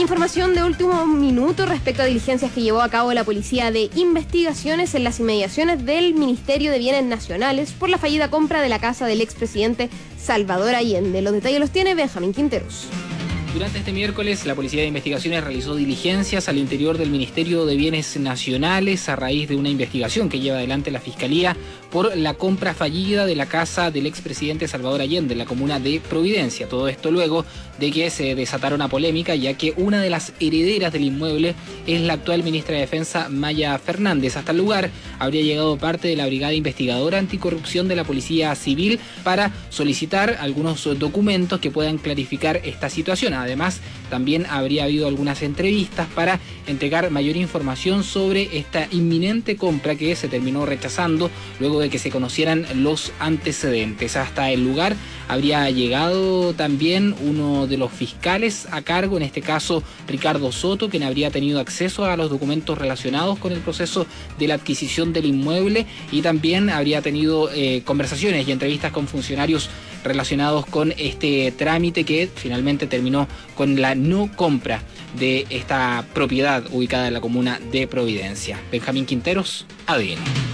información de último minuto respecto a diligencias que llevó a cabo la Policía de Investigaciones en las inmediaciones del Ministerio de Bienes Nacionales por la fallida compra de la casa del expresidente Salvador Allende. Los detalles los tiene Benjamín Quinteros. Durante este miércoles, la Policía de Investigaciones realizó diligencias al interior del Ministerio de Bienes Nacionales a raíz de una investigación que lleva adelante la Fiscalía por la compra fallida de la casa del expresidente Salvador Allende en la comuna de Providencia. Todo esto luego de que se desatara una polémica, ya que una de las herederas del inmueble es la actual ministra de Defensa, Maya Fernández. Hasta el lugar habría llegado parte de la Brigada Investigadora Anticorrupción de la Policía Civil para solicitar algunos documentos que puedan clarificar esta situación. Además, también habría habido algunas entrevistas para entregar mayor información sobre esta inminente compra que se terminó rechazando luego de que se conocieran los antecedentes. Hasta el lugar habría llegado también uno de los fiscales a cargo, en este caso Ricardo Soto, quien habría tenido acceso a los documentos relacionados con el proceso de la adquisición del inmueble, y también habría tenido conversaciones y entrevistas con funcionarios relacionados con este trámite que finalmente terminó con la no compra de esta propiedad ubicada en la comuna de Providencia. Benjamín Quinteros, ADN.